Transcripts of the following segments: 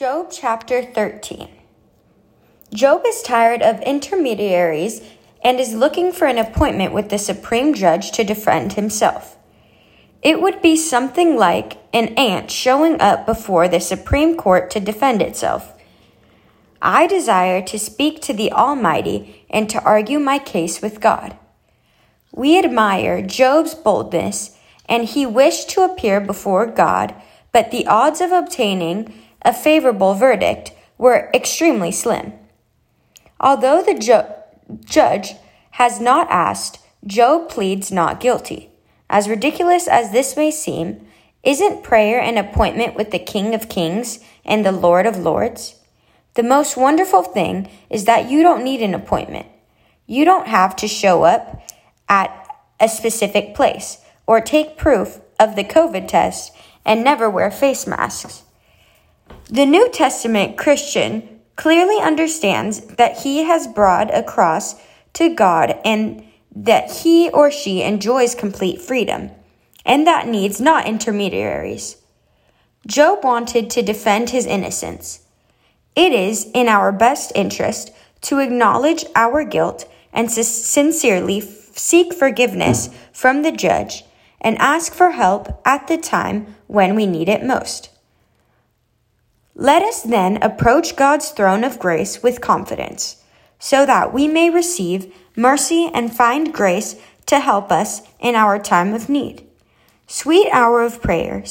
Job chapter 13. Job is tired of intermediaries and is looking for an appointment with the supreme judge to defend himself. It would be something like an ant showing up before the Supreme Court to defend itself. I desire to speak to the Almighty and to argue my case with God. We admire Job's boldness, and he wished to appear before God, but the odds of obtaining a favorable verdict were extremely slim. Although the judge has not asked, Job pleads not guilty. As ridiculous as this may seem, isn't prayer an appointment with the King of Kings and the Lord of Lords? The most wonderful thing is that you don't need an appointment. You don't have to show up at a specific place or take proof of the COVID test and never wear face masks. The New Testament Christian clearly understands that he has brought a cross to God and that he or she enjoys complete freedom, and that needs not intermediaries. Job wanted to defend his innocence. It is in our best interest to acknowledge our guilt and sincerely seek forgiveness from the judge and ask for help at the time when we need it most. Let us then approach God's throne of grace with confidence, so that we may receive mercy and find grace to help us in our time of need. Sweet hour of prayer,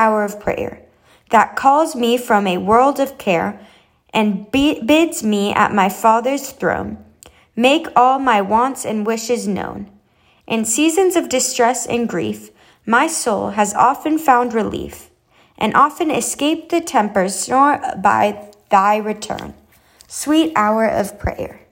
that calls me from a world of care and bids me at my Father's throne. Make all my wants and wishes known. In seasons of distress and grief, my soul has often found relief, and often escaped the tempers nor by thy return. Sweet hour of prayer.